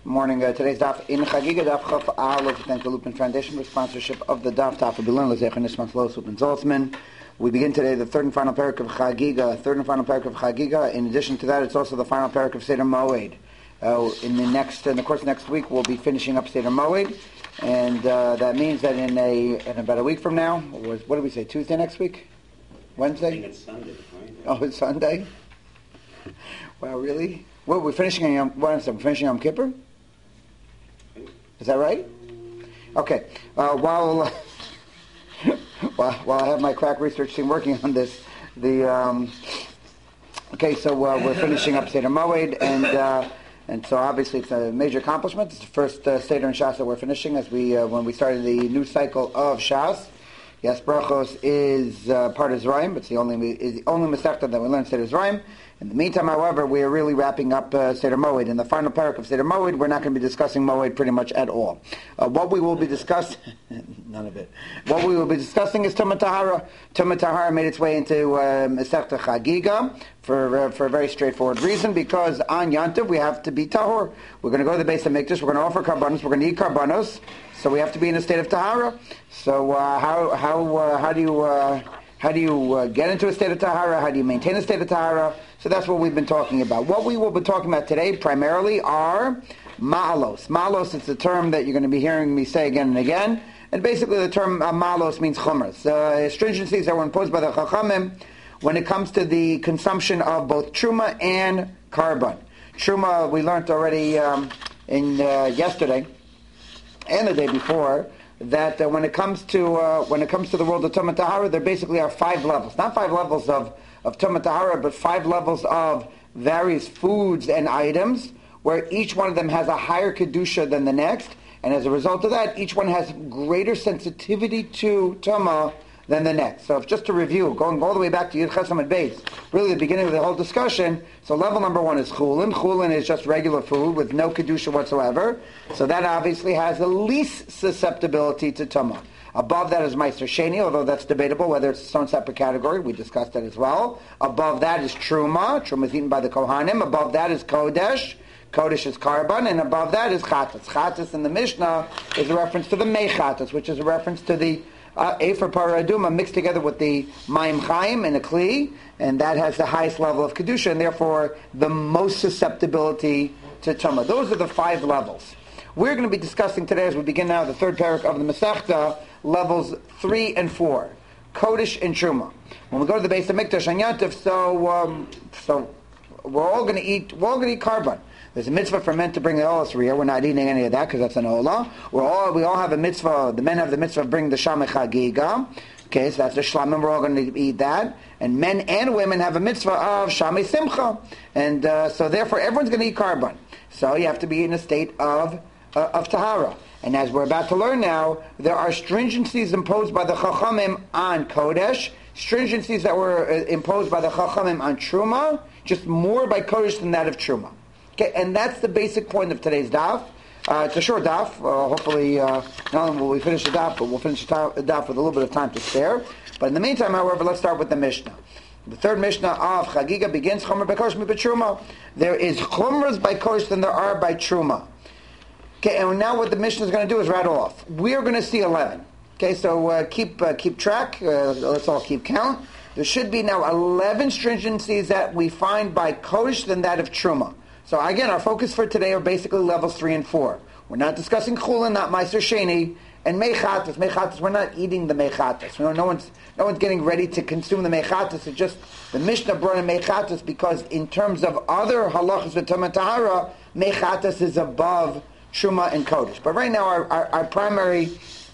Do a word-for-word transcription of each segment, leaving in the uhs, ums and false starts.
Morning. Uh, today's daf in Chagiga daf Chaf Aleph. Thank the Lupin Foundation for sponsorship of the daf daf of Bilun Lezech and Nisman Flos Lupin Zoltzman. We begin today the third and final parak of Chagiga. Third and final parak of Chagiga. In addition to that, it's also the final parak of Seder Moed. Uh, in the next, in the course of next week, we'll be finishing up Seder Moed, and uh, that means that in a in about a week from now, what did we say? Tuesday next week, Wednesday. I think it's Sunday, right? Oh, it's Sunday. Wow, really? Well, we're finishing on Yom, what, we're finishing on Yom Kippur? Is that right? Okay. Uh, while, while while I have my crack research team working on this, the um, okay, so uh, we're finishing up Seder Moed, and uh, and so obviously it's a major accomplishment. It's the first uh, Seder in Shas that we're finishing as we uh, when we started the new cycle of Shas. Yes, Brachos is uh, part of Zraim, but it's the only is the only Masechta that we learn Seder Zraim. In the meantime, however, we are really wrapping up uh, Seder Moed. In the final parak of Seder Moed, we're not going to be discussing Moed pretty much at all. Uh, what we will be discussing, none of it. What we will be discussing is Tumah Tahara. Tumah Tahara made its way into uh, Masechta Chagiga for uh, for a very straightforward reason, because on Yantiv we have to be tahor. We're going to go to the base of Mikdash. We're going to offer karbanos. We're going to eat karbanos. So we have to be in a state of tahara. So uh, how how uh, how do you uh, how do you uh, get into a state of tahara? How do you maintain a state of tahara? So that's what we've been talking about. What we will be talking about today primarily are ma'alos. Ma'alos is the term that you're going to be hearing me say again and again. And basically the term uh, ma'alos means chumras. Uh, stringencies that were imposed by the chachamim when it comes to the consumption of both truma and karban. Truma, we learned already um, in uh, yesterday and the day before that uh, when it comes to uh, when it comes to the world of Tumah Tahara, there basically are five levels. Not five levels of of Tumah Tahara, but five levels of various foods and items, where each one of them has a higher Kedusha than the next, and as a result of that, each one has greater sensitivity to Tumah than the next. So if, just to review, going all the way back to Yud Ches Amud Beis, really the beginning of the whole discussion, so level number one is Chulin. Chulin is just regular food with no Kedusha whatsoever, so that obviously has the least susceptibility to Tumah. Above that is Meiser Sheni, although that's debatable whether it's its own separate category. We discussed that as well. Above that is Truma. Truma is eaten by the Kohanim. Above that is Kodesh. Kodesh is Karban. And above that is Chatas. Chatas in the Mishnah is a reference to the Mei Chatas, which is a reference to the uh, Efer Paraduma mixed together with the Mayim Chaim and a Kli. And that has the highest level of Kedusha and therefore the most susceptibility to Tumah. Those are the five levels. We're going to be discussing today, as we begin now, the third parak of the Masechta, levels three and four, Kodesh and Truma. When we go to the base of Mikdash and Yantiv, so um, so we're all going to eat. We're all going to eat karban. There's a mitzvah for men to bring the olas riyah. We're not eating any of that because that's an olah. We're all we all have a mitzvah. The men have the mitzvah of bringing the shamei chagiga. Okay, so that's the shlamim. We're all going to eat that. And men and women have a mitzvah of shamei simcha. And uh, so therefore, everyone's going to eat karban. So you have to be in a state of uh, of tahara. And as we're about to learn now, there are stringencies imposed by the Chachamim on Kodesh, stringencies that were uh, imposed by the Chachamim on Truma, just more by Kodesh than that of Truma. Okay, and that's the basic point of today's daf. Uh, it's a short daf. Uh, hopefully, uh, not only will we finish the daf, but we'll finish the daf with a little bit of time to spare. But in the meantime, however, let's start with the Mishnah. The third Mishnah of Chagiga begins, Chomer by Kodesh mi b'Truma. There is Chomras by Kodesh than there are by Truma. Okay, and now what the Mishnah is going to do is rattle off. We are going to see eleven. Okay, so uh, keep uh, keep track. Uh, let's all keep count. There should be now eleven stringencies that we find by Kodesh than that of Truma. So again, our focus for today are basically levels three and four. We're not discussing Chulin, not Meiser Sheni, and Mechatas. Mechatas, we're not eating the Mechatas. You know, no one's no one's getting ready to consume the Mechatas. It's just the Mishnah brought in Mechatas because in terms of other halachas with Tumah Tahara, Mechatas is above Truma and Kodesh. But right now our, our, our primary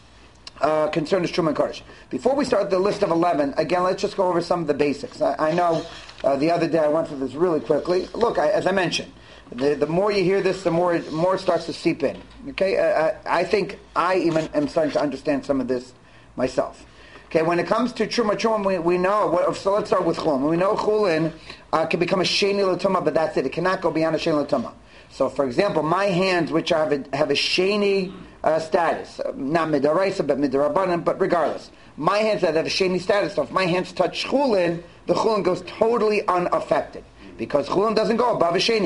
uh, concern is Truma and Kodesh. Before we start the list of eleven, again, let's just go over some of the basics. I, I know uh, the other day I went through this really quickly. Look, I, as I mentioned, the, the more you hear this, the more it, more it starts to seep in. Okay, uh, I, I think I even am starting to understand some of this myself. Okay, when it comes to Truma, Truma, we, we know, what, so let's start with Chulin. We know Chulin uh, can become a Sheni L'Tumah, but that's it. It cannot go beyond a Sheni L'Tumah. So, for example, my hands, which have a, have a sheni uh, status, uh, not midaraisa, but midarabanan, but regardless, my hands that have a sheni status, so if my hands touch chulin, the chulin goes totally unaffected, because chulin doesn't go above a sheni.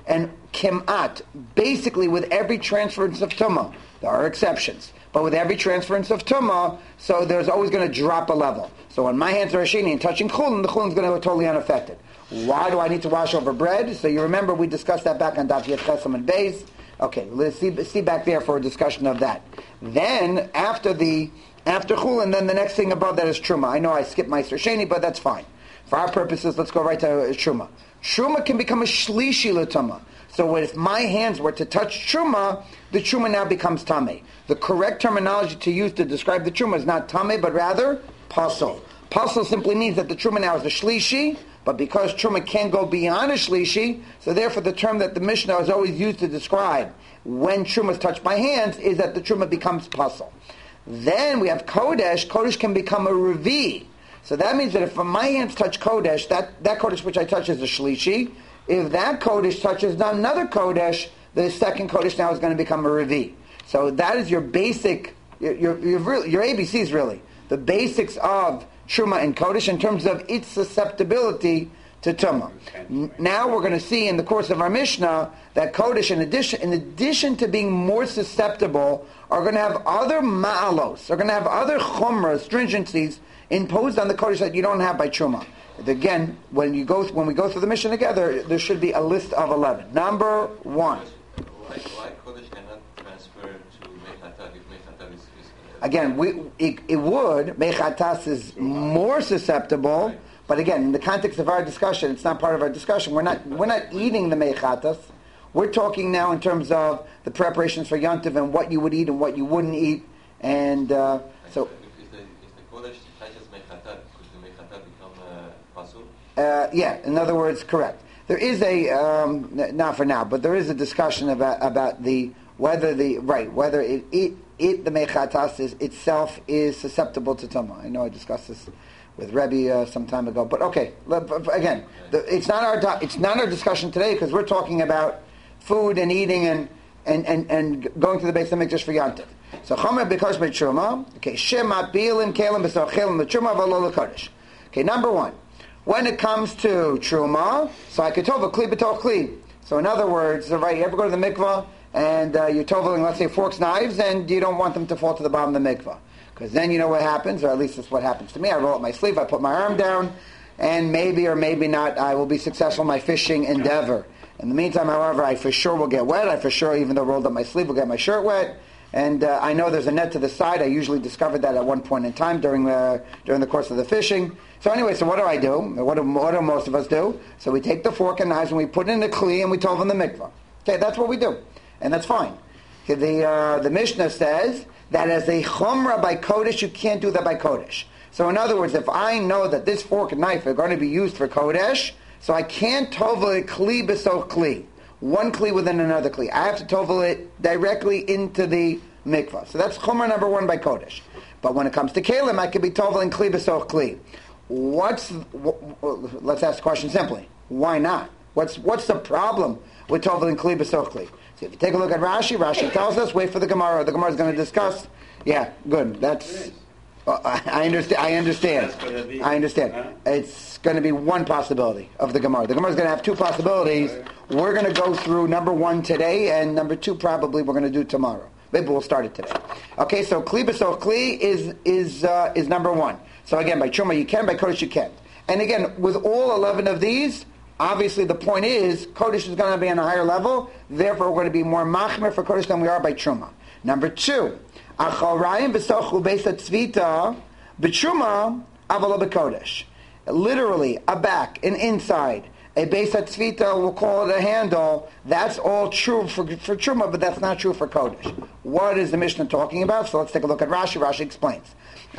and kimat, basically with every transference of tumah. There are exceptions, but with every transference of tumah, so there's always going to drop a level. So when my hands are ashini and touching chulin, the chulin is going to go totally unaffected. Why do I need to wash over bread? So you remember we discussed that back on Daf Yet Chesam and Beis. Okay, let's see, see back there for a discussion of that. Then after the after chulin, then the next thing above that is truma. I know I skipped my sheni, but that's fine. For our purposes, let's go right to truma. Truma can become a shlishi l'tuma. So if my hands were to touch truma, the truma now becomes tame. The correct terminology to use to describe the truma is not tame, but rather pasul. Pasul simply means that the truma now is a shlishi, but because truma can't go beyond a shlishi, so therefore the term that the Mishnah is always used to describe when truma is touched by hands is that the truma becomes pasul. Then we have kodesh. Kodesh can become a revi. So that means that if my hands touch kodesh, that, that kodesh which I touch is a shlishi. If that kodesh touches another kodesh, the second kodesh now is going to become a revi. So that is your basic, your your, your, really, your A B Cs really, the basics of truma and kodesh in terms of its susceptibility to tumah. Now we're going to see in the course of our Mishnah that kodesh, in addition, in addition to being more susceptible, are going to have other ma'alos, are going to have other chumras, stringencies imposed on the kodesh that you don't have by truma. Again, when you go when we go through the Mishnah together, there should be a list of eleven. Number one. Why, why kodesh cannot transfer to mechatat if mechatat is, is Again, we it, it would. Mechatas is more susceptible, but again, in the context of our discussion, it's not part of our discussion. We're not we're not eating the mechatas. We're talking now in terms of the preparations for Yontiv and what you would eat and what you wouldn't eat, and uh, so. If the, if the kodesh touches mechatat, could the mechatat become uh, pasul? Uh, yeah, in other words, correct. There is a um, not for now, but there is a discussion about about the whether the right whether it it, it the mechatas is itself is susceptible to tumah. I know I discussed this with Rebbe uh, some time ago, but okay. Again, the, it's not our it's not our discussion today because we're talking about food and eating and and, and, and going to the Beis Hamikdash for Yantiv. So chomer b'kosh b'truma. Okay, shema bilim kelim b'sochilim b'truma v'lo l'kodesh. Okay, number one. When it comes to truma, so I could tova kli b'toch kli. So in other words, right, you ever go to the mikvah and uh, you're toveling, let's say, forks, knives, and you don't want them to fall to the bottom of the mikvah. Because then you know what happens, or at least that's what happens to me. I roll up my sleeve, I put my arm down, and maybe or maybe not I will be successful in my fishing endeavor. In the meantime, however, I for sure will get wet. I for sure, even though I rolled up my sleeve, will get my shirt wet. And uh, I know there's a net to the side. I usually discovered that at one point in time during the during the course of the fishing. So anyway, so what do I do? What do, what do most of us do? So we take the fork and knives and we put it in the kli and we tov in the mikvah. Okay, that's what we do. And that's fine. Okay, the, uh, the Mishnah says that as a chumrah by kodesh, you can't do that by kodesh. So in other words, if I know that this fork and knife are going to be used for kodesh, so I can't tovel it kli b'soch kli. One kli within another kli. I have to tovel it directly into the mikvah. So that's chumrah number one by kodesh. But when it comes to kelim, I could be toveling kli b'soch kli. What's w- w- let's ask the question simply. Why not? What's what's the problem with toveling kli b'soch kli? So if you take a look at Rashi, Rashi tells us, wait for the Gemara. The Gemara is going to discuss. Yeah, good. That's uh, I understand. I understand. I understand. It's going to be one possibility of the Gemara. The Gemara is going to have two possibilities. We're going to go through number one today, and number two probably we're going to do tomorrow. Maybe we'll start it today. Okay, so kli b'soch kli is is uh, is number one. So again, by truma you can, by kodesh you can't. And again, with all eleven of these, obviously the point is, kodesh is going to be on a higher level, therefore we're going to be more machmer for kodesh than we are by truma. Number two, acharayim b'sochu beis tzvita b'truma avala b'kodesh. Literally, a back, an inside, a beis tzvita, we'll call it a handle, that's all true for, for truma, but that's not true for kodesh. What is the Mishnah talking about? So let's take a look at Rashi. Rashi explains.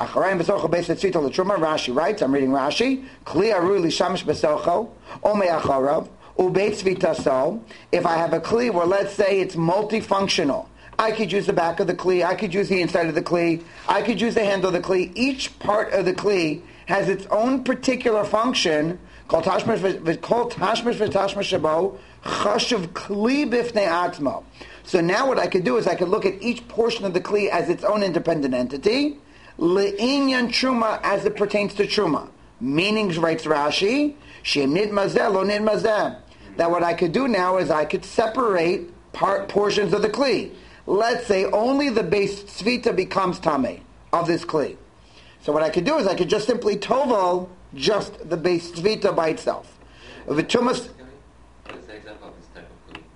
Rashi writes, I'm reading Rashi, if I have a kli where let's say it's multifunctional, I could use the back of the kli, I could use the inside of the kli, I could use the handle of the kli. Each part of the kli has its own particular function called tashmish v'tashmish shabo chashuv kli bifnei atzmo. So now what I could do is I could look at each portion of the kli as its own independent entity, le'inyan truma as it pertains to truma. Meaning, writes Rashi, shem nid mazeh lo nid mazeh. that what I could do now is I could separate part portions of the kli. Let's say only the base tzvita becomes tameh of this kli. So what I could do is I could just simply tovel just the base tzvita by itself. V'tumas. What is the example of this type of kli?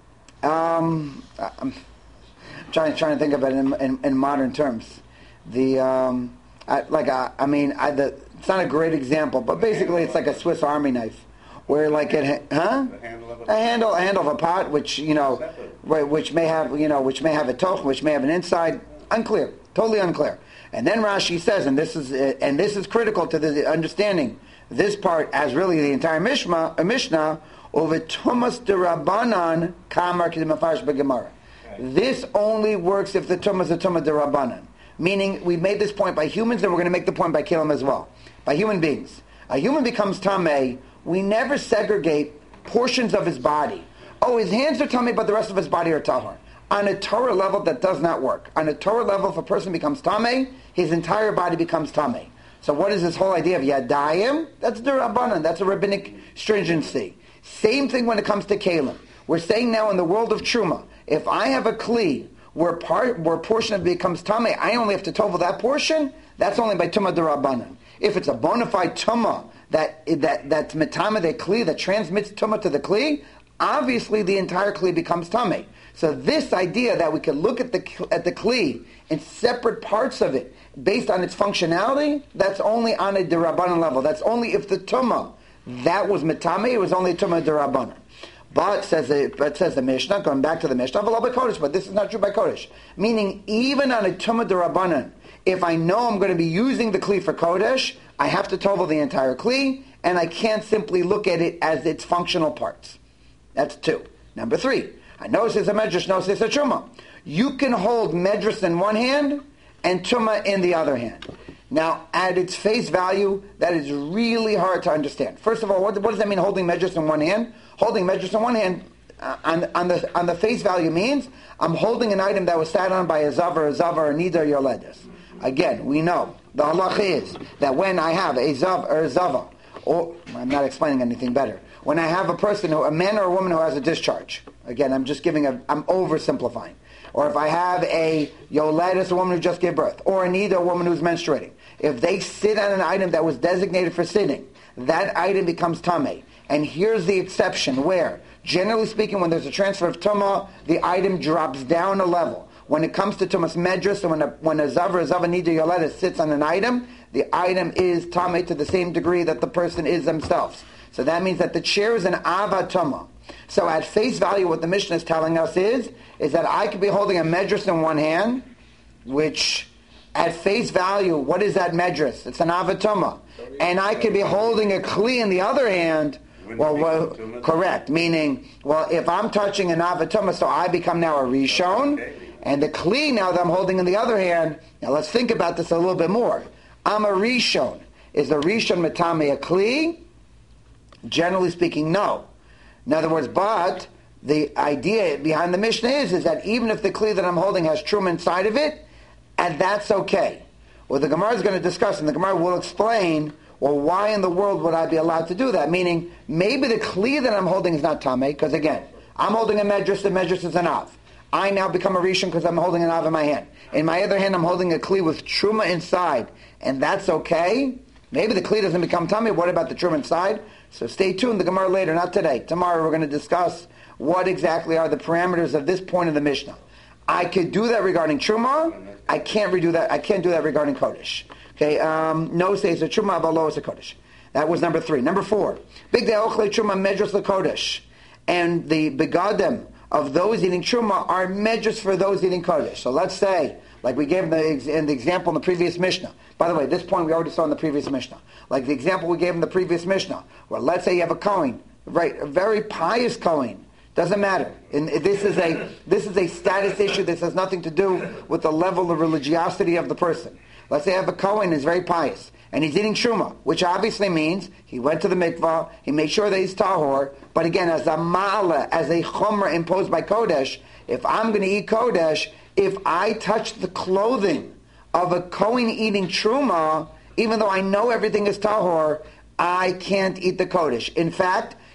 Um, I'm trying trying to think of it in, in, in modern terms. The um, I, like I, I mean, I, the, it's not a great example, but basically it's like a Swiss Army knife, where like it, huh? The handle of A handle, a handle of a pot, which you know, wh- which may have you know, which may have a toch, which may have an inside. Unclear, totally unclear. And then Rashi says, and this is uh, and this is critical to the understanding this part as really the entire Mishma, uh, Mishnah. Over Tumas derabanan kamar k'demafarish b'gemara. This only works if the Tumah is a Tumah derabanan. Meaning, we made this point by humans, and we're going to make the point by Kalim as well. By human beings. A human becomes Tameh, we never segregate portions of his body. Oh, his hands are Tameh, but the rest of his body are Tahor. On a Torah level, that does not work. On a Torah level, if a person becomes Tameh, his entire body becomes Tameh. So what is this whole idea of Yadayim? That's derabanan, that's a rabbinic stringency. Same thing when it comes to Kalim. We're saying now in the world of Truma, if I have a Kli where part where a portion of it becomes Tameh, I only have to tovel that portion, that's only by Tumah Derabanan. If it's a bona fide Tumah that, that, that's Metama the Kli, that transmits Tumah to the Kli, obviously the entire Kli becomes Tameh. So this idea that we can look at the at the Kli in separate parts of it based on its functionality, that's only on a Derabanan level. That's only if the Tumah that was Metame, it was only Tumah Derabanan. But says the but says the Mishnah, going back to the Mishnah, by Kodesh, but this is not true by Kodesh. Meaning, even on a Tumah Derabanan, if I know I'm going to be using the Kli for Kodesh, I have to tovel the entire Kli, and I can't simply look at it as its functional parts. That's two. Number three, I know it says a Medrash, no it says a Truma. You can hold Medrash in one hand and Tumah in the other hand. Now, at its face value, that is really hard to understand. First of all, what, what does that mean, holding Medrash in one hand? Holding Medrash in one hand, uh, on, on, the, on the face value means, I'm holding an item that was sat on by a Zavar, a Zavar, a Nidar, Yoledes. Again, we know, the halacha is, that when I have a Zav or a Zava, or, I'm not explaining anything better, when I have a person, who, a man or a woman who has a discharge, again, I'm just giving a, I'm oversimplifying. Or if I have a Yoledes, a woman who just gave birth, or a Nidar, a woman who's menstruating, if they sit on an item that was designated for sitting, that item becomes Tameh. And here's the exception where, generally speaking, when there's a transfer of Tumah, the item drops down a level. When it comes to Tumas Medrash, so when a, when a Zavar, a Zava Nidar Yoledes sits on an item, the item is Tameh to the same degree that the person is themselves. So that means that the chair is an Ava Tumah. So at face value, what the Mishnah is telling us is, is that I could be holding a Medrash in one hand, which... At face value, what is that Medrash? It's an Avatuma. And I could be holding a Kli in the other hand. Well, well correct. Meaning, well, if I'm touching an Avatuma, so I become now a Rishon. And the Kli now that I'm holding in the other hand, now let's think about this a little bit more. I'm a Rishon. Is the Rishon Metame a Kli? Generally speaking, no. In other words, but the idea behind the Mishnah is, is that even if the Kli that I'm holding has Truma inside of it, and that's okay. Well, the Gemara is going to discuss, and the Gemara will explain, well, why in the world would I be allowed to do that? Meaning, maybe the Kli that I'm holding is not Tameh, because again, I'm holding a Medrash, the Medrash is an Av. I now become a Rishon because I'm holding an Av in my hand. In my other hand, I'm holding a Kli with Truma inside, and that's okay. Maybe the Kli doesn't become Tameh, what about the Truma inside? So stay tuned, the Gemara later, not today. Tomorrow we're going to discuss what exactly are the parameters of this point of the Mishnah. I could do that regarding Truma. I can't redo that. I can't do that regarding Kodesh. Okay. Um, no says a Truma, but lo is a Kodesh. That was number three. Number four. Big day ochle Truma medros lekodesh, and the begadim of those eating Truma are medros for those eating Kodesh. So let's say, like we gave in the, in the example in the previous Mishnah. By the way, this point we already saw in the previous Mishnah. Like the example we gave in the previous Mishnah, where let's say you have a Kohen, right, a very pious Kohen. Doesn't matter. And this is a this is a status issue. This has nothing to do with the level of religiosity of the person. Let's say I have a Kohen who's very pious, and he's eating Truma, which obviously means he went to the mikvah, he made sure that he's tahor, but again, as a ma'ala, as a chumrah imposed by Kodesh, if I'm going to eat Kodesh, if I touch the clothing of a Kohen eating Truma, even though I know everything is tahor, I can't eat the Kodesh. In fact,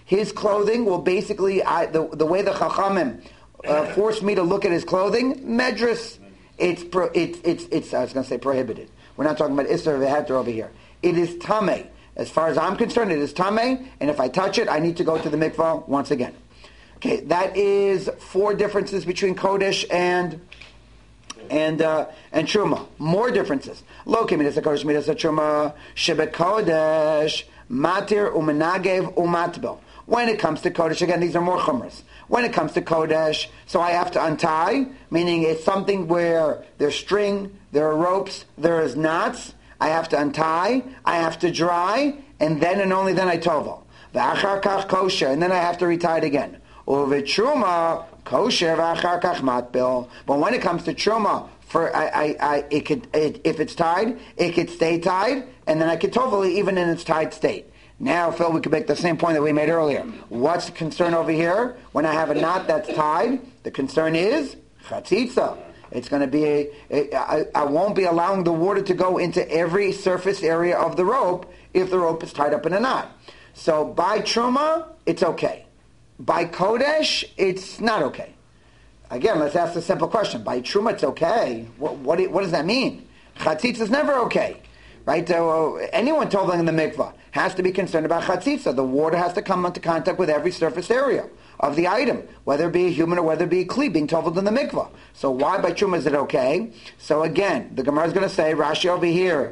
his clothing will basically, I, the, the way the Chachamim uh, forced me to look at his clothing, medrus, it's, pro, it's, it's, it's, I was going to say prohibited. We're not talking about Isser V'Heter over here. It is Tameh. As far as I'm concerned, it is Tameh, and if I touch it, I need to go to the mikvah once again. Okay, that is four differences between Kodesh and and uh, and Truma. More differences. Lo kemidas Kodesh midas Truma shebet Kodesh matir umenagev umatbel. When it comes to Kodesh, again, these are more chumras. When it comes to Kodesh, so I have to untie, meaning it's something where there's string, there are ropes, there is knots. I have to untie, I have to dry, and then and only then I tovel. V'achar kach kosher, and then I have to retie it again. Uvitruma kosher v'achar kach matbil. But when it comes to truma, for I, I, I it could it, if it's tied, it could stay tied, and then I could tovel it even in its tied state. Now, Phil, we could make the same point that we made earlier. What's the concern over here? When I have a knot that's tied, the concern is chatzitza. It's going to be a, a I, I won't be allowing the water to go into every surface area of the rope if the rope is tied up in a knot. So by truma, it's okay. By kodesh, it's not okay. Again, let's ask a simple question. By truma, it's okay. What, what, what does that mean? Chatzitza is never okay. Right? Uh, anyone toveling in the mikvah has to be concerned about chatzitza. The water has to come into contact with every surface area of the item, whether it be a human or whether it be a kli being toveled in the mikvah. So why by truma is it okay? So again, the Gemara is going to say, Rashi over here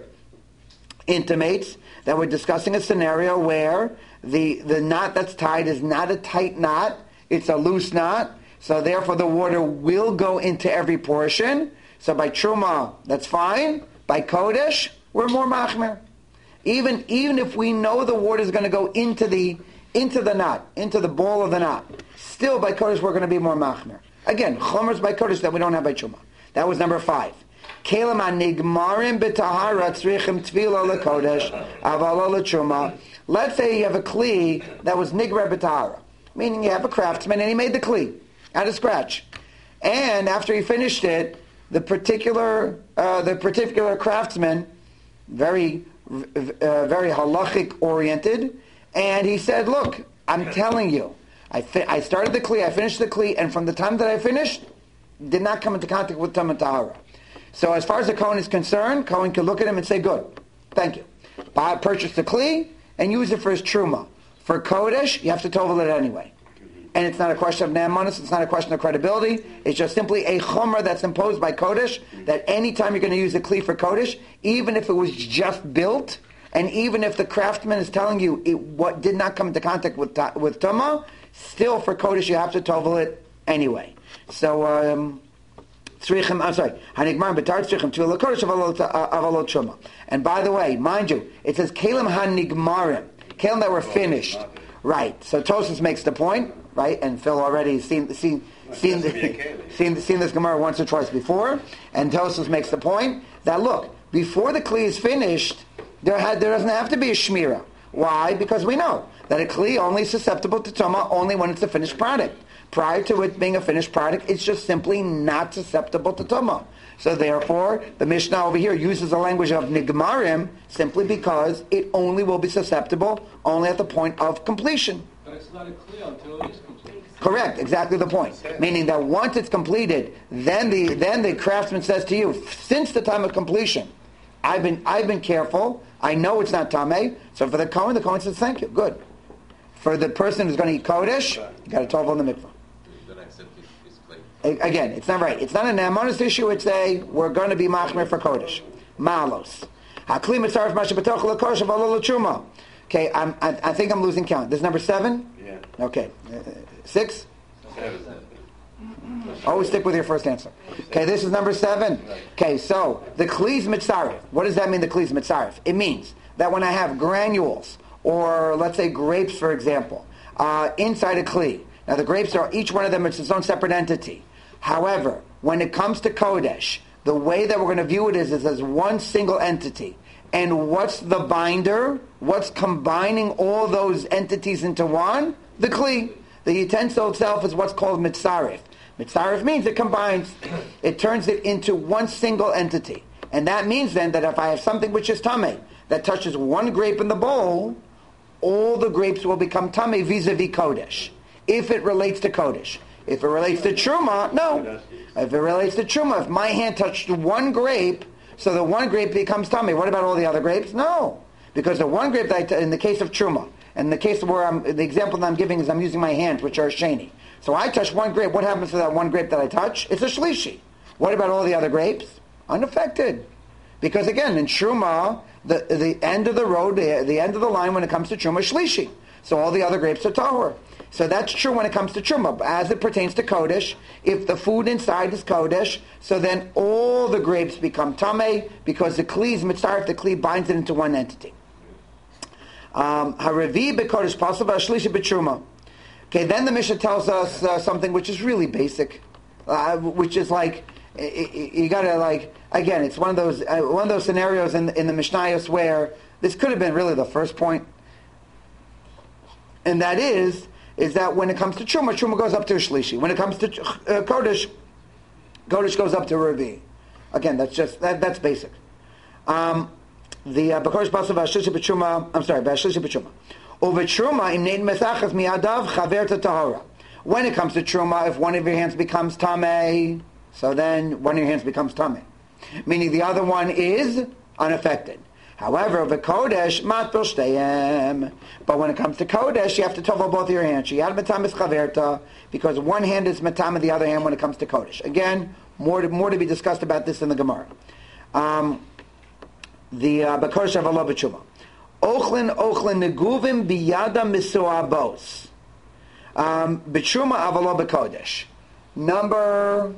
intimates that we're discussing a scenario where the, the knot that's tied is not a tight knot, it's a loose knot, so therefore the water will go into every portion. So by truma, that's fine. By kodesh, we're more machmer. Even, even if we know the water is going to go into the into the knot, into the ball of the knot, still by kodesh we're going to be more machmer. Again, chomers by kodesh that we don't have by truma. That was number five. Kelim anigmarim b'tahara tzrichim tvila lekodesh aval letruma. Let's say you have a kli that was nigra b'tahara, meaning you have a craftsman and he made the kli out of scratch, and after he finished it, the particular uh, the particular craftsman, very uh, very halachic oriented, and he said, "Look, I'm telling you, I fi- I started the kli, I finished the kli, and from the time that I finished, did not come into contact with Tameh Tahara." So as far as the Kohen is concerned, Kohen can look at him and say, "Good, thank you. Buy, purchase the kli and use it for his truma. For kodesh, you have to tovel it anyway." And it's not a question of ne'emanos, it's not a question of credibility. It's just simply a chomer that's imposed by kodesh, that anytime you're going to use a kli for kodesh, even if it was just built, and even if the craftsman is telling you it what did not come into contact with with tuma, still for kodesh you have to tovel it anyway. So, um, I'm sorry. And by the way, mind you, it says kelim hanigmarim, kelim that were finished. Right. So Tosfos makes the point, right? And Phil already seen seen seen seen seen this Gemara once or twice before. And Tosfos makes the point that look, before the kli is finished, there had there doesn't have to be a shmira. Why? Because we know that a kli only is susceptible to tuma only when it's a finished product. Prior to it being a finished product, it's just simply not susceptible to tuma. So therefore, the Mishnah over here uses the language of nigmarim simply because it only will be susceptible only at the point of completion. But it's not a kli until it is complete. Correct, exactly the point. Meaning that once it's completed, then the then the craftsman says to you, since the time of completion, I've been I've been careful. I know it's not tameh. So for the Kohen, the Kohen says, thank you, good. For the person who's going to eat kodesh, you got to tovel on the mikvah. Again, it's not right. It's not a ne'emanos issue. It's a we're going to be machmer for kodesh. Malos. Hakli mitzaref masha b'toch l'kodesh avalo l'truma. Okay, I'm, I, I think I'm losing count. This is number seven. Yeah. Okay, uh, six. Seven. Always stick with your first answer. Okay, this is number seven. Okay, so the kli's mitzaref. What does that mean? The kli's mitzaref. It means that when I have granules, or let's say grapes, for example, uh, inside a kli. Now the grapes are each one of them. It's its own separate entity. However, when it comes to kodesh, the way that we're going to view it is, is as one single entity. And what's the binder? What's combining all those entities into one? The kli. The utensil itself is what's called mitzaref. Mitzaref means it combines, it turns it into one single entity. And that means then that if I have something which is tameh, that touches one grape in the bowl, all the grapes will become tamei vis-a-vis kodesh. If it relates to kodesh. If it relates to truma, no. If it relates to truma, if my hand touched one grape, so the one grape becomes tamei. What about all the other grapes? No. Because the one grape, that I t- in the case of truma, and the case where I'm, the example that I'm giving is I'm using my hands, which are sheni. So I touch one grape. What happens to that one grape that I touch? It's a shlishi. What about all the other grapes? Unaffected. Because again, in truma, the the end of the road, the, the end of the line when it comes to truma, is shlishi. So all the other grapes are tahor. So that's true when it comes to truma. As it pertains to kodesh, if the food inside is kodesh, so then all the grapes become tamei because the kli is mitzaref, the kli binds it into one entity. Haravi bekodesh pasul v'ashlishi b'truma. Okay, then the Mishnah tells us uh, something which is really basic, uh, which is like you, you gotta like again. It's one of those uh, one of those scenarios in in the Mishnayos where this could have been really the first point, and that is is that when it comes to truma, truma goes up to a shlishi. When it comes to uh, kodesh, kodesh goes up to ravi. Again, that's just that, that's basic. Um, the bekodesh pasul v'ashlishi b'truma. I'm sorry, v'ashlishi b'truma. Over truma, im nein mesachas miadav chaver tahora. When it comes to truma, if one of your hands becomes tamei, so then one of your hands becomes tamei, meaning the other one is unaffected. However, over kodesh matbil shteyem. But when it comes to kodesh, you have to tovel both of your hands. Sheyad matamis chaverta, because one hand is matam and the other hand when it comes to kodesh. Again, more to, more to be discussed about this in the Gemara. Um, the bekodesh avalo b'truma. Ochlin ochlin neguvim biyada misuabos. B'truma avalo b'kodesh. Number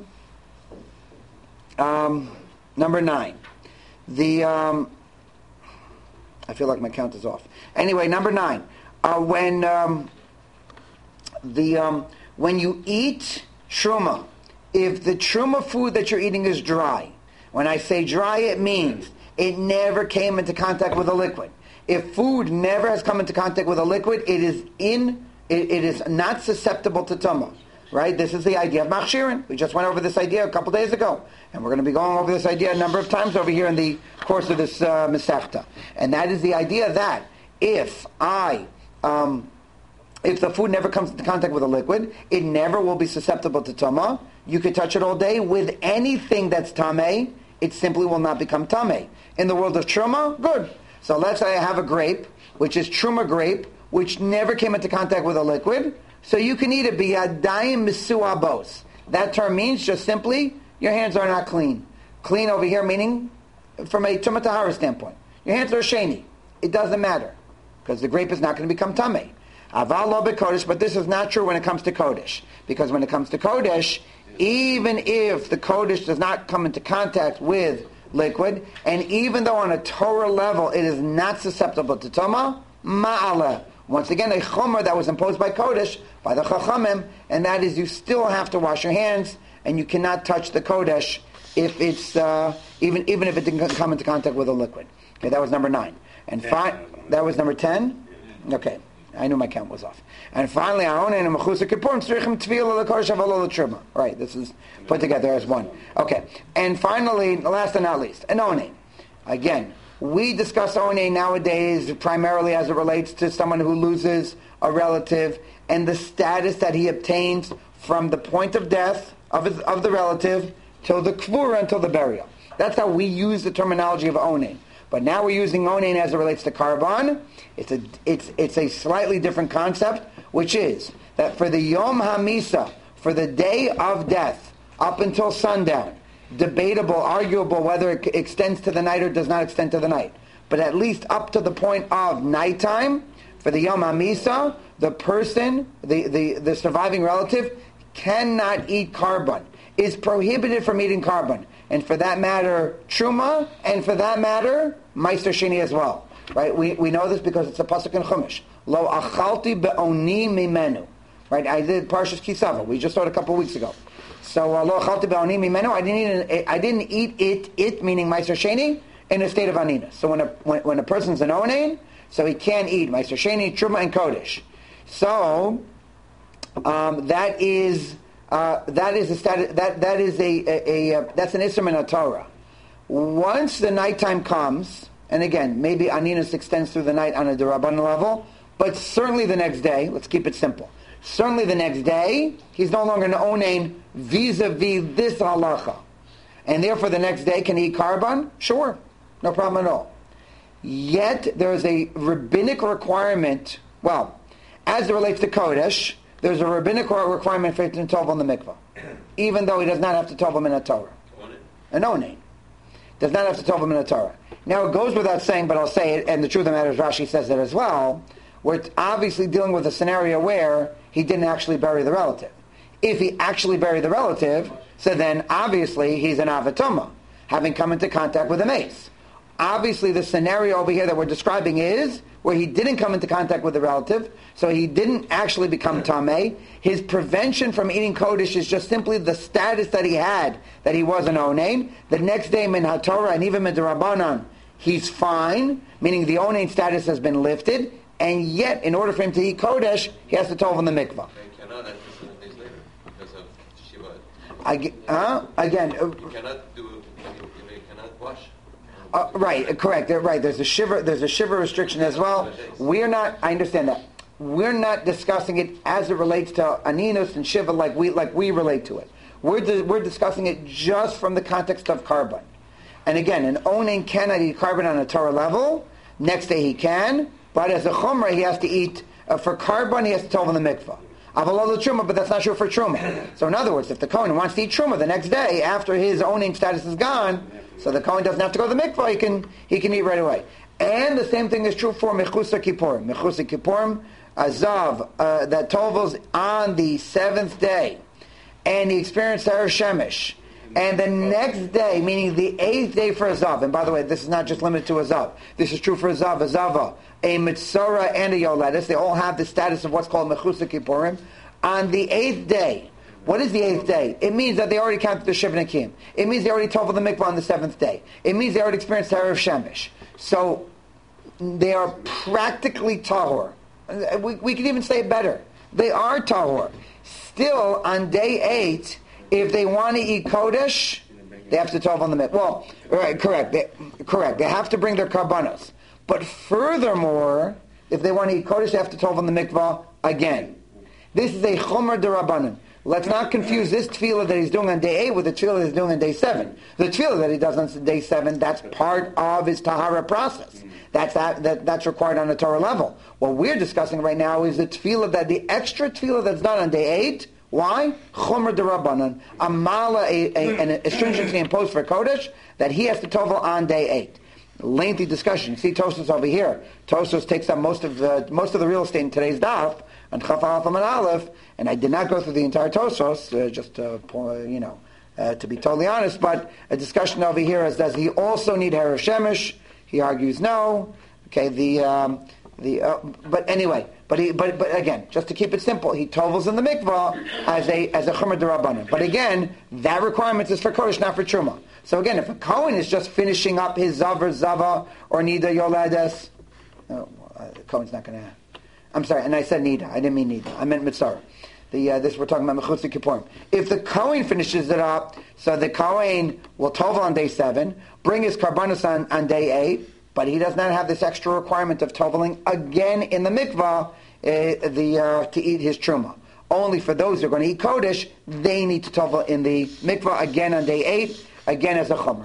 um, number nine. The um, I feel like my count is off. Anyway, number nine. Uh, when um, the um, when you eat truma, if the truma food that you're eating is dry, when I say dry, it means it never came into contact with a liquid. If food never has come into contact with a liquid, it is in it, it is not susceptible to tumah. Right? This is the idea of machshirin. We just went over this idea a couple days ago, and we're going to be going over this idea a number of times over here in the course of this uh, Masechta. And that is the idea that if I, um, if the food never comes into contact with a liquid, it never will be susceptible to tumah. You could touch it all day with anything that's tamei. It simply will not become tamei. In the world of truma, good. So let's say I have a grape, which is truma grape, which never came into contact with a liquid. So you can eat it biyadayim misuabos. That term means just simply your hands are not clean. Clean over here meaning from a tumah tahara standpoint. Your hands are sheni. It doesn't matter because the grape is not going to become tamei. Aval lo bekodesh, but this is not true when it comes to kodesh, because when it comes to kodesh, even if the kodesh does not come into contact with liquid, and even though on a Torah level it is not susceptible to tumah, ma'ala. Once again, a chomer that was imposed by Kodesh, by the Chachamim, and that is you still have to wash your hands, and you cannot touch the Kodesh if it's uh, even even if it didn't come into contact with a liquid. Okay, that was number nine. And fi- that was number ten? Okay, I knew my count was off. And finally, right, this is put together as one. Okay, and finally, last and not least, an onein. Again, we discuss onein nowadays primarily as it relates to someone who loses a relative and the status that he obtains from the point of death of his, of the relative till the kvura, until the burial. That's how we use the terminology of onein. But now we're using onein as it relates to karban. It's a it's it's a slightly different concept, which is that for the yom hamisa, for the day of death, up until sundown, debatable, arguable whether it extends to the night or does not extend to the night. But at least up to the point of nighttime, for the Yom HaMisa, the person, the, the, the surviving relative, cannot eat carbon, is prohibited from eating carbon. And for that matter, Truma, and for that matter, Meister Sheni as well. Right? We we know this because it's a pasuk in Chumash. Lo achalti be'oni mimenu. Right? I did Parshas Kisava. We just saw it a couple of weeks ago. So lo achalti be'oni mimenu. I didn't eat. I didn't eat it. It meaning Meister Sheni in a state of anina. So when a when, when a person's an onein, so he can't eat Meister Sheni, Truma, and Kodesh. So um, that is uh, that is a status, that that is a, a, a, a that's an isser in Torah. Once the nighttime comes, and again maybe aninus extends through the night on a D'Rabbanan level, But certainly the next day, let's keep it simple. Certainly the next day, he's no longer an onain vis-a-vis this halacha. And therefore the next day, can he eat karban? Sure. No problem at all. Yet there is a rabbinic requirement, well, as it relates to Kodesh, there's a rabbinic requirement for him to tov on the mikvah. Even though he does not have to tov him in a Torah. An onain. Does not have to tov him in a Torah. Now it goes without saying, but I'll say it, and the truth of the matter is Rashi says it as well, we're obviously dealing with a scenario where he didn't actually bury the relative. If he actually buried the relative, so then obviously he's an avatoma, having come into contact with a mace. Obviously the scenario over here that we're describing is where he didn't come into contact with the relative, so he didn't actually become tameh. His prevention from eating kodesh is just simply the status that he had, that he was an onain. The next day, min haTorah and even min derabanan, he's fine, meaning the onain status has been lifted, and yet, in order for him to eat kodesh, he has to tov on the mikvah. They cannot after seven days later because of Shiva. I, uh, again, uh, You cannot do, you, you cannot wash. uh, right, correct, they're right. There's a shiver, there's a shiver restriction as well. We're not. I understand that. We're not discussing it as it relates to aninus and shiva like we like we relate to it. We're di- we're discussing it just from the context of karban. And again, an onain cannot eat karban on a Torah level. Next day he can. But as a chumrah, he has to eat, uh, for karban, he has to tov on the mikvah. Avalol truma, but that's not true for truma. So in other words, if the Kohen wants to eat truma the next day, after his owning status is gone, so the Kohen doesn't have to go to the mikvah, he can he can eat right away. And the same thing is true for mechusa kippurim. Mechusa kippurim, azav, uh, that tovels on the seventh day, and he experienced Har Shemesh. And the next day, meaning the eighth day for Azav, and by the way, this is not just limited to Azav. This is true for Azav, Azava, a Mitzora, and a Yoledes. They all have the status of what's called Mechusa Kippurim. On the eighth day, what is the eighth day? It means that they already counted the Shiva Nakim. It means they already told the mikvah on the seventh day. It means they already experienced Har Shemesh. So they are practically tahor. We, we could even say it better. They are tahor. Still, on day eight, if they want to eat kodesh, they have to tov on the mikvah. Well, right, correct, they, correct. They have to bring their karbanos. But furthermore, if they want to eat kodesh, they have to tov on the mikvah again. This is a chomer derabanan. Let's not confuse this tefillah that he's doing on day eight with the tefillah that he's doing on day seven. The tefillah that he does on day seven, that's part of his tahara process. That's that, that that's required on a Torah level. What we're discussing right now is the tefillah that the extra tefillah that's done on day eight. Why? Chomer derabanan, a mala, a, a, an astringency imposed for Kodesh that he has to tovel on day eight. Lengthy discussion. See Tosfos over here. Tosfos takes up most of the most of the real estate in today's daf on Chaf Aleph and Aleph, and I did not go through the entire Tosfos, uh, just uh, you know, uh, to be totally honest. But a discussion over here is: does he also need Har Shemesh? He argues no. Okay, the um, the uh, but anyway. But he, but but again, just to keep it simple, he tovels in the mikvah as a as a chomer derabanan. But again, that requirement is for kodesh, not for truma. So again, if a Kohen is just finishing up his zav or zava or nida yoledes, no, uh, the Kohen's not going to. I'm sorry, and I said nida. I didn't mean nida. I meant mitzvah. The uh, this we're talking about mechutz kippurim. If the Kohen finishes it up, so the Kohen will tovel on day seven, bring his karbanos on, on day eight. But he does not have this extra requirement of toveling again in the mikvah uh, the, uh, to eat his truma. Only for those who are going to eat kodesh, they need to tovel in the mikvah again on day eight, again as a chomer.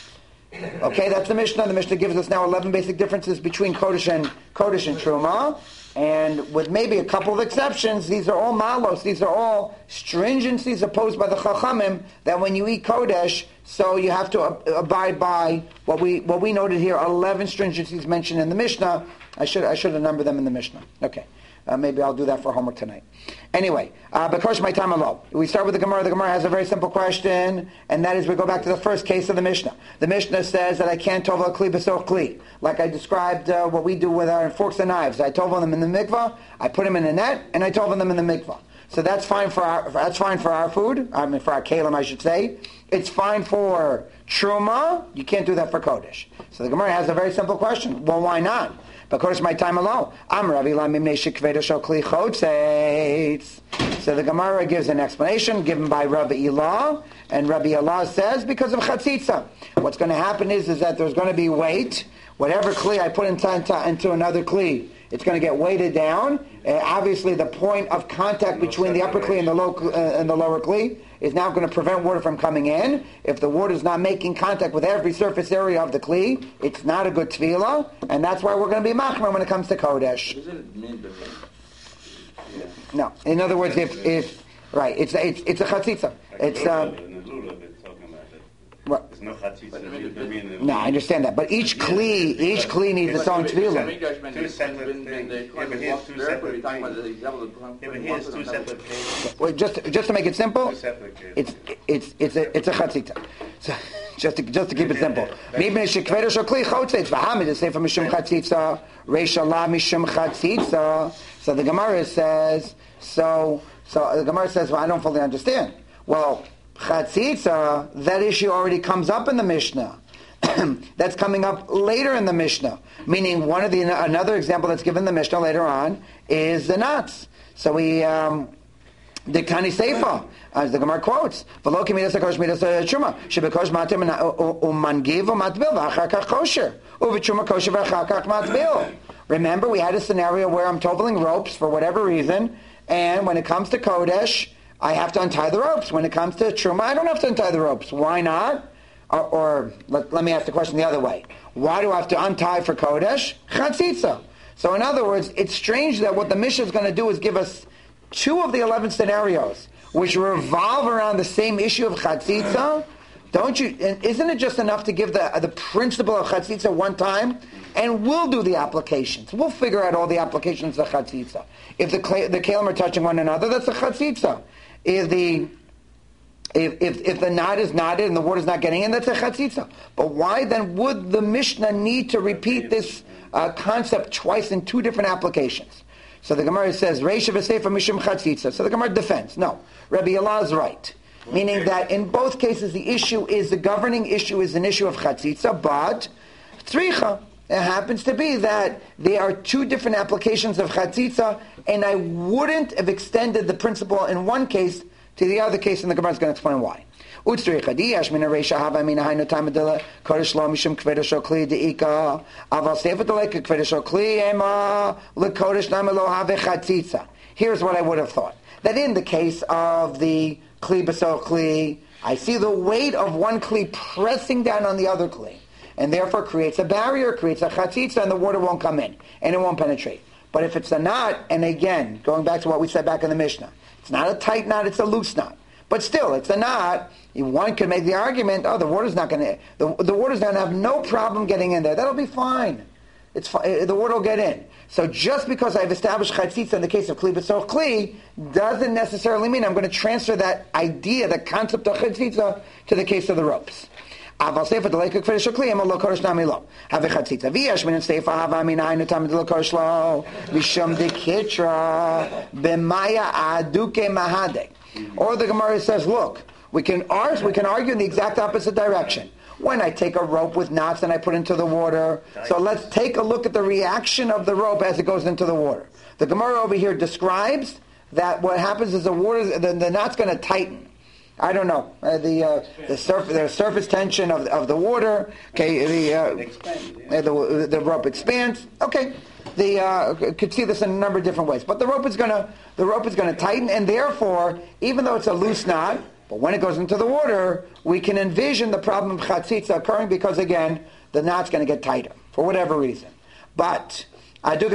Okay, that's the Mishnah. The Mishnah gives us now eleven basic differences between kodesh and kodesh and truma. And with maybe a couple of exceptions, these are all malos. These are all stringencies opposed by the chachamim that when you eat kodesh, so you have to abide by what we what we noted here. Eleven stringencies mentioned in the Mishnah. I should I should have numbered them in the Mishnah. Okay, uh, maybe I'll do that for homework tonight. Anyway, uh, because my time alone, we start with the Gemara. The Gemara has a very simple question, and that is we go back to the first case of the Mishnah. The Mishnah says that I can't tovel a kli b'soch kli, like I described uh, what we do with our forks and knives. I tovel them in the mikvah, I put them in a net, and I tovel them in the mikvah. So that's fine for our that's fine for our food. I mean, for our kalim, I should say. It's fine for truma. You can't do that for kodesh. So the Gemara has a very simple question. Well, why not? Because my time alone. I'm Rav Ilah mimnei shekveda shel kli chodzeitz. So the Gemara gives an explanation given by Rav Ilah, and Rav Ilah says because of chatzitza. What's going to happen is is that there's going to be weight. Whatever kli I put into, into another kli It's going to get weighted down. Uh, obviously, the point of contact between the upper kli and the, low, uh, and the lower kli is now going to prevent water from coming in. If the water is not making contact with every surface area of the kli, it's not a good tefillah, and that's why we're going to be machmer when it comes to kodesh. Isn't it mean the yeah. No. In other words, if if right, it's it's it's a chatzitza. It's um. What? It's not chatzitza. No, I understand that, but each kli, each kli needs its own tefillah. Two separate things. Yeah, but here's two separate things. Yeah, but here's two separate cases. Well, just just to make it simple, Two separate cases. it's it's it's a it's a chatzitza. So just to just to keep it simple. Mibnei shekvedesh or kli chotzitz v'hamid is sefer mishum chatzitza reisha la mishum chatzitza. So the Gemara says so so the Gemara says well I don't fully understand. Well, chatzitza, that issue already comes up in the Mishnah. That's coming up later in the Mishnah. Meaning, one of the another example that's given in the Mishnah later on is the nuts. So we um, the Kani Seifa, as the Gemara quotes, "V'lo ki midas hakosh midas truma shebekosh matim umangiv umatbil v'achar kach kosher u'v'truma kosher v'achar kach matbil." Remember, we had a scenario where I'm toveling ropes for whatever reason, and when it comes to kodesh, I have to untie the ropes. When it comes to truma, I don't have to untie the ropes. Why not? Or, or let, let me ask the question the other way. Why do I have to untie for kodesh? Chatzitza. So in other words, it's strange that what the Mishnah is going to do is give us two of the eleven scenarios which revolve around the same issue of chatzitza. Don't you? Isn't it just enough to give the the principle of chatzitza one time, and we'll do the applications. We'll figure out all the applications of chatzitza. If the the kalim are touching one another, that's a chatzitza. If the if, if if the knot is knotted and the water is not getting in, that's a chatzitza. But why then would the Mishnah need to repeat this uh, concept twice in two different applications? So the Gemara says, Reisha v'sefer mishum chatzitza. So the Gemara defends. No, Rabbi Allah is right. Meaning that in both cases the issue is, the governing issue is an issue of chatzitza, but tzricha. It happens to be that there are two different applications of chatzitza, and I wouldn't have extended the principle in one case to the other case, and the Gemara is going to explain why. Here's what I would have thought. That in the case of the kli b'sol kli, I see the weight of one kli pressing down on the other kli, and therefore creates a barrier, creates a chatzitza, and the water won't come in, and it won't penetrate. But if it's a knot, and again, going back to what we said back in the Mishnah, it's not a tight knot, it's a loose knot. But still, it's a knot. One could make the argument, oh, the water's not going to, the, the water's going to have no problem getting in there. That'll be fine. It's fi- the water will get in. So just because I've established chatzitza in the case of kli b'soch kli doesn't necessarily mean I'm going to transfer that idea, the concept of chatzitza, to the case of the ropes. אבל ספר דלקה כפי שכלי, הם לא קורש נמי לא. הווה חציצה. ויש מן ספר הווה מן היינו תמיד לא קורש לא, משום דקטרה, במאיה אדוקה מהדק. Or the Gemara says, look, we can, argue, we can argue in the exact opposite direction. When I take a rope with knots and I put it into the water, so let's take a look at the reaction of the rope as it goes into the water. The Gemara over here describes that what happens is the water, the, the knot's going to tighten. I don't know uh, the uh, the surface the surface tension of of the water. Okay, the uh, the, the rope expands. Okay, the uh, could see this in a number of different ways. But the rope is gonna the rope is gonna tighten, and therefore, even though it's a loose knot, but when it goes into the water, we can envision the problem of chatzitza occurring because again, the knot's going to get tighter for whatever reason. But but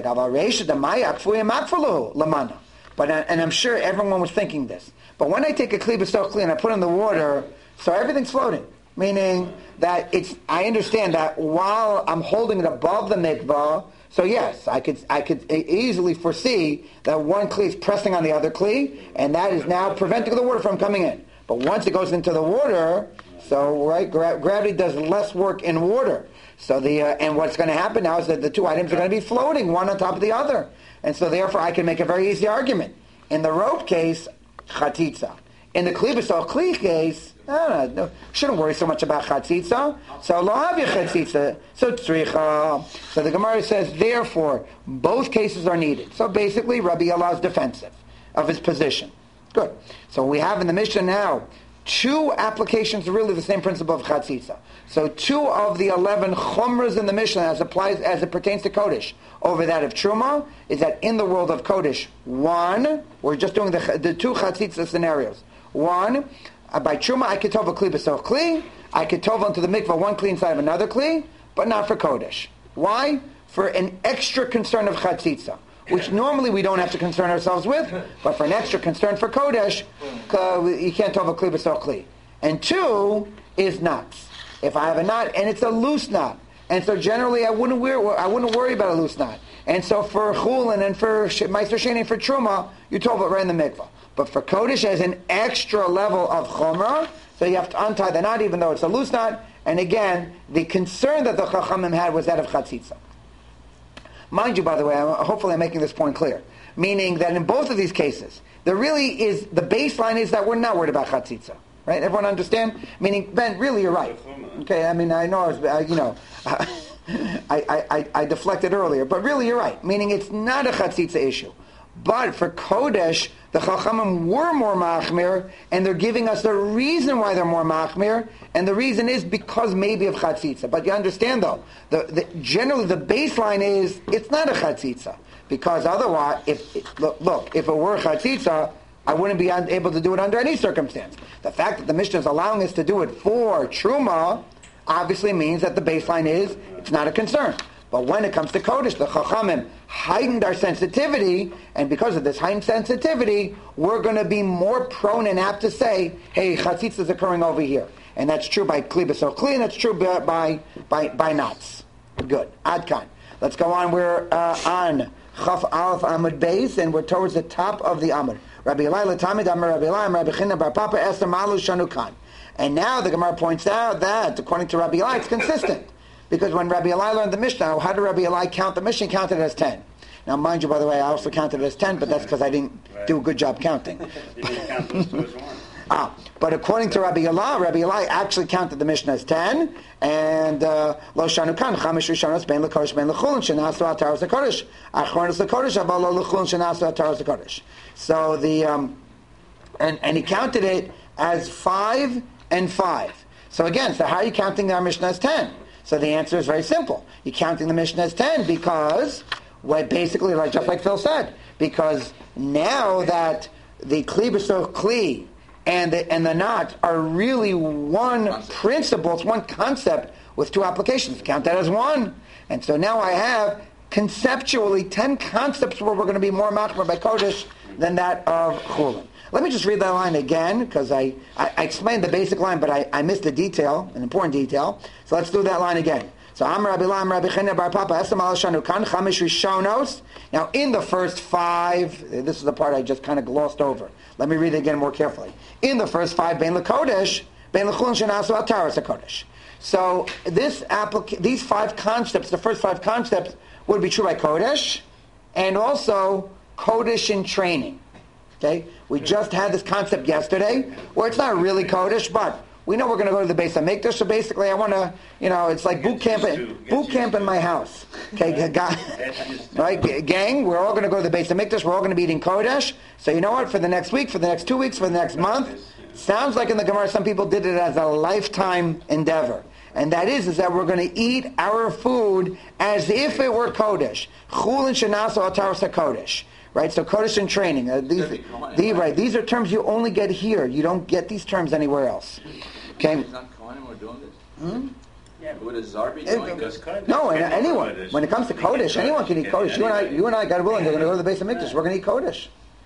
and I'm sure everyone was thinking this. But when I take a kli b'soch kli and I put it in the water, so everything's floating. Meaning that it's, I understand that while I'm holding it above the mikvah, so yes, I could I could easily foresee that one kli is pressing on the other kli, and that is now preventing the water from coming in. But once it goes into the water, so right, gra- gravity does less work in water. So the uh, and what's going to happen now is that the two items are going to be floating one on top of the other, and so therefore I can make a very easy argument. In the rope case, chatzitza. In the kli b'soch kli case, no, no, shouldn't worry so much about chatzitza. So lo havya chatzitza. So tzricha. So the Gemara says, therefore, both cases are needed. So basically, Rabbi Allah is defensive of his position. Good. So we have in the Mishnah now two applications are really the same principle of chatzitza. So two of the eleven chumras in the Mishnah, as applies as it pertains to Kodesh, over that of Truma, is that in the world of Kodesh, one, we're just doing the, the two chatzitza scenarios. One, uh, by Truma, I could tov a kli b'soch kli, I could tov onto the mikvah one kli inside of another kli, but not for Kodesh. Why? For an extra concern of chatzitza, which normally we don't have to concern ourselves with, but for an extra concern for Kodesh, uh, you can't tov a kli b'soch kli. And two is knots. If I have a knot and it's a loose knot, and so generally I wouldn't wear, I wouldn't worry about a loose knot. And so for chulin and for meiser sheni and for truma, you tov it right in the mikvah. But for Kodesh, as an extra level of chumrah, so you have to untie the knot even though it's a loose knot. And again, the concern that the Chachamim had was that of chatzitza. Mind you, by the way, hopefully I'm making this point clear. Meaning that in both of these cases, there really is, the baseline is that we're not worried about chatzitza. Right? Everyone understand? Meaning, Ben, really you're right. Okay, I mean, I know, I was, uh, you know, I, I, I, I deflected earlier, but really you're right. Meaning it's not a chatzitza issue. But for Kodesh, the Chachamim were more machmir, and they're giving us the reason why they're more machmir, and the reason is because maybe of chatzitza. But you understand though, the, the, generally the baseline is, it's not a chatzitza. Because otherwise, if look, look if it were chatzitza, I wouldn't be able to do it under any circumstance. The fact that the Mishnah is allowing us to do it for Truma obviously means that the baseline is, it's not a concern. But when it comes to Kodesh, the Chachamim heightened our sensitivity, and because of this heightened sensitivity, we're going to be more prone and apt to say, hey, chatzitza is occurring over here. And that's true by kli b'soch kli, and that's true by, by, by, by knots. Good. Adkan. Let's go on. We're uh, on Chaf Aleph Amud Beis, and we're towards the top of the Amud. Rabbi Elai Latamid Amar Rabbi Elai Rabbi China Bar Papa Esther Malu Shanukan. And now the Gemara points out that, according to Rabbi Elai, it's consistent. Because when Rabbi Elai learned the Mishnah, how did Rabbi Elai count the Mishnah? He counted it as ten. Now, mind you, by the way, I also counted it as ten, but that's because I didn't right. do a good job counting. You didn't count those two as one. Ah, but according to Rabbi Elai, Rabbi Elai actually counted the Mishnah as ten, and lo shanukan chamish rishonos ben lekodesh ben lechulin shenasu ataros lekodesh achronos lekodesh aval lo lechulin shenasu ataros lekodesh. So the um, and and he counted it as five and five. So again, so how are you counting our Mishnah as ten? So the answer is very simple. You're counting the Mishnah as ten because, well, basically, like just like Phil said, because now that the kli b'soch kli and the and the knot are really one concept. principle, it's one concept with two applications. Count that as one, and so now I have conceptually ten concepts where we're going to be more machmer by Kodesh than that of Chulin. Let me just read that line again, because I, I, I explained the basic line, but I, I missed a detail, an important detail. So let's do that line again. So, Am Rabbi Lam Rabbi Chena Bar Papa Esam Al Shanu Kan Chamish Rishonos. Now, in the first five, this is the part I just kind of glossed over. Let me read it again more carefully. In the first five, Bein LeKodesh, Bein Lechulin Shenasu Al Taras HaKodesh. So, this applica- these five concepts, the first five concepts, would be true by Kodesh, and also Kodesh in training. Okay, we just had this concept yesterday, where it's not really Kodesh, but we know we're going to go to the Beis HaMikdash, so basically I want to, you know, it's like boot camp, in, boot camp in my house. Okay, right, gang, we're all going to go to the Beis HaMikdash, we're all going to be eating Kodesh, so you know what, for the next week, for the next two weeks, for the next month, sounds like in the Gemara some people did it as a lifetime endeavor. And that is, is that we're going to eat our food as if it were Kodesh. Chulin shenasu ataros HaKodesh. Right, so Kodesh and training. Uh, these, these, right, these are terms you only get here. You don't get these terms anywhere else. Okay. It's not Kohanim who are doing this. Hmm? Yeah, would a Zar be doing this? No, and anyone. When it comes to Kodesh, anyone can eat Kodesh. You and I, you and I, God willing, they're going to go to the Beis HaMikdash. We're going to eat Kodesh.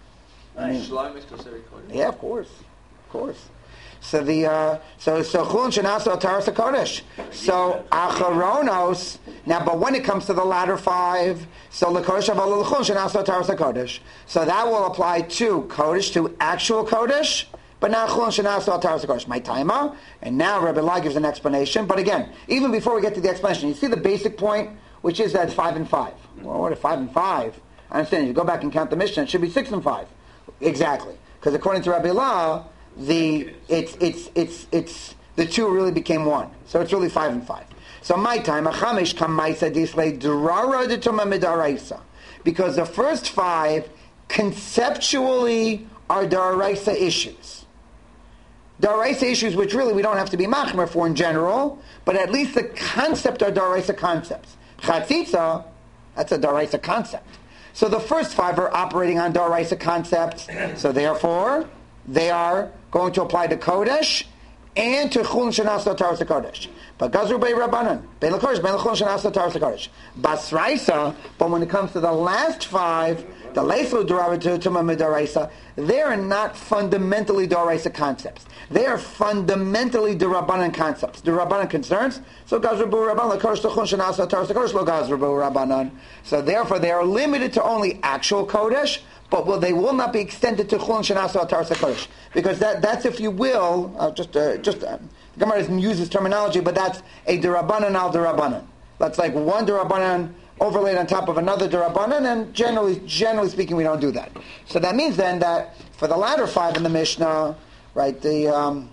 I mean, Shlomo is considered Kodesh. Yeah, of course, of course. So the uh, so so Chulin shenasu al Taras HaKodesh. So Acharonos. Now, but when it comes to the latter five, so lekodesh aval lechulin shenasu al Taras HaKodesh. So that will apply to Kodesh, to actual Kodesh, but not Chulin shenasu al Taras HaKodesh. My timer. And now Rabbi Lai gives an explanation. But again, even before we get to the explanation, you see the basic point, which is that it's five and five. Well, what if five and five? I understand. You go back and count the Mishnah, it should be six and five. Exactly, because according to Rabbi Lai, the it's it's it's it's the two really became one, so it's really five and five. So my time achamish kamaisa dislay drara detuma midaraisa, because the first five conceptually are daraisa issues. Daraisa issues which really we don't have to be machmer for in general, but at least the concept are Daraisa concepts. Chatzitza, that's a Daraisa concept. So the first five are operating on Daraisa concepts, so therefore they are going to apply to Kodesh and to Chulin Shanasa Taras Kodesh. But Gazru Bei Rabbanan, Bei Lakodesh, Bei Lachulin Shanasa Taras Kodesh. Basraisa, but when it comes to the last five, the Leislo Duravitu Tuma Midaraisa, they are not fundamentally Daraisa concepts. They are fundamentally Durabanan concepts. Durabanan concerns. So Gazru Bei Rabbanan, Lakodesh Lachulin Shanasa Taras Kodesh, Lo Gazru Bei Rabbanan. So therefore they are limited to only actual Kodesh, but will, they will not be extended to Chulin Shanasa Taras Kodesh. Because that, that's, if you will, uh, just, uh, just, uh, Gemara doesn't use this terminology, but that's a Durabanan al Durabanan. That's like one Durabanan overlaid on top of another Durabanan, and generally, generally speaking, we don't do that. So that means then that for the latter five in the Mishnah, right, the, um,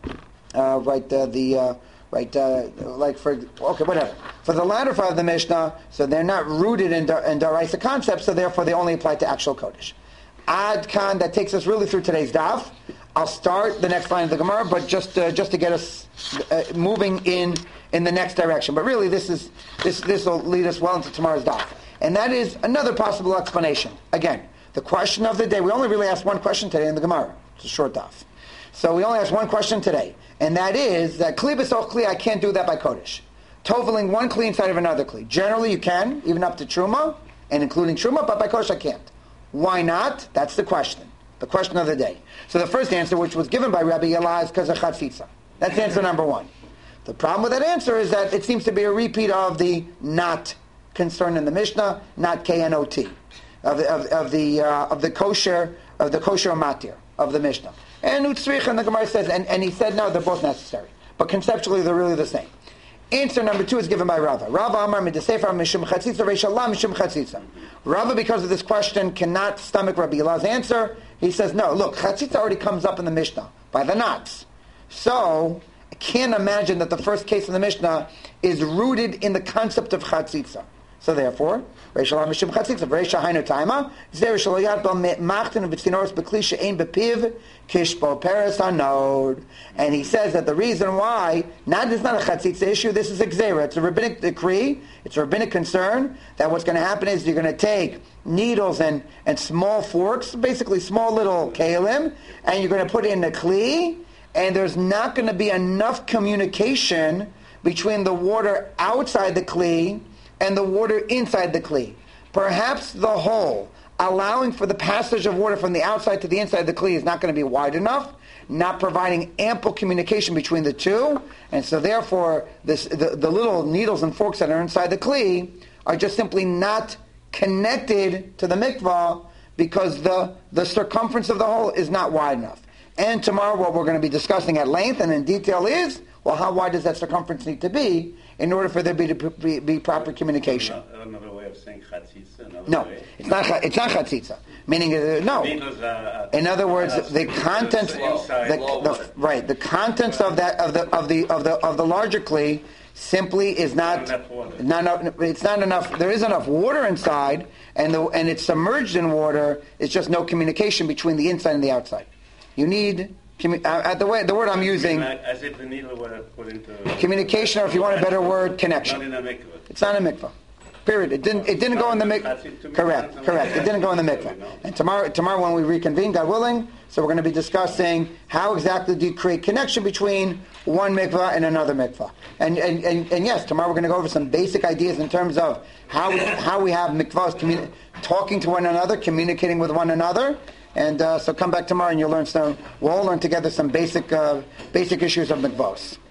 uh, right, uh, the, uh, right, uh, like for, okay, whatever. For the latter five of the Mishnah, so they're not rooted in, in Daraisa concepts, so therefore they only apply to actual Kodesh. Ad Kan, that takes us really through today's daf. I'll start the next line of the Gemara, but just uh, just to get us uh, moving in in the next direction. But really, this is this this will lead us well into tomorrow's daf, and that is another possible explanation. Again, the question of the day. We only really asked one question today in the Gemara. It's a short daf, so we only asked one question today, and that is that kli b'soch kli. I can't do that by Kodesh. Toveling one kli inside of another kli. Generally, you can, even up to truma and including truma, but by Kodesh I can't. Why not? That's the question. The question of the day. So the first answer, which was given by Rabbi Yela, is because of chatzitza. That's answer number one. The problem with that answer is that it seems to be a repeat of the not concern in the Mishnah, not K N O T, of the of, of the uh, of the kosher of the kosher matir of the Mishnah. And Utzrich and the Gemara says, and, and he said no, they're both necessary, but conceptually they're really the same. Answer number two is given by Rava. Rava Amar Midasefer Mishum Chatzitza Reishalah Mishum Chatzitza. Rava, because of this question, cannot stomach Rabbi Yela's answer. He says, no, look, Chatzitza already comes up in the Mishnah by the knots. So, I can't imagine that the first case in the Mishnah is rooted in the concept of Chatzitza. So therefore, Reishalah Mishum Chatzitza, Reisha Hainu Taima, Zer Shalayat Bal Machtin V'Tzinoros B'Kli She'ein B'Piv, Kishbo Peres Hanod. And he says that the reason why, not it's not a Chatzitza issue, this is a Gzera. It's a rabbinic decree, it's a rabbinic concern, that what's going to happen is you're going to take needles and, and small forks, basically small little kalim, and you're going to put it in a Kli, and there's not going to be enough communication between the water outside the Kli and the water inside the Kli. Perhaps the hole allowing for the passage of water from the outside to the inside of the Kli is not going to be wide enough, not providing ample communication between the two, and so therefore this, the, the little needles and forks that are inside the Kli are just simply not connected to the mikvah because the, the circumference of the hole is not wide enough. And tomorrow what we're going to be discussing at length and in detail is, well, how wide does that circumference need to be in order for there be to be, be proper communication? Another way of saying chatzitza. No, way. it's not. It's not chatzitza. Meaning, uh, no. In other words, the contents, the, the, right, the contents of that of the of the of the of the larger kli simply is not not enough, it's not enough. There is enough water inside, and the and it's submerged in water. It's just no communication between the inside and the outside. You need. Commu- uh, the way the word I'm using, as if the needle were put into communication, or if you want a better word, connection. Not in a mikvah. It's not a mikvah. Period. It didn't. It didn't go in the mikvah. Correct. Correct. It didn't go in the mikvah. And tomorrow, tomorrow when we reconvene, God willing, so we're going to be discussing how exactly do you create connection between one mikvah and another mikvah. And and, and, and yes, tomorrow we're going to go over some basic ideas in terms of how we, how we have mikvahs communi- talking to one another, communicating with one another. And uh, so come back tomorrow and you'll learn some, we'll all learn together some basic uh, basic issues of mikvahs.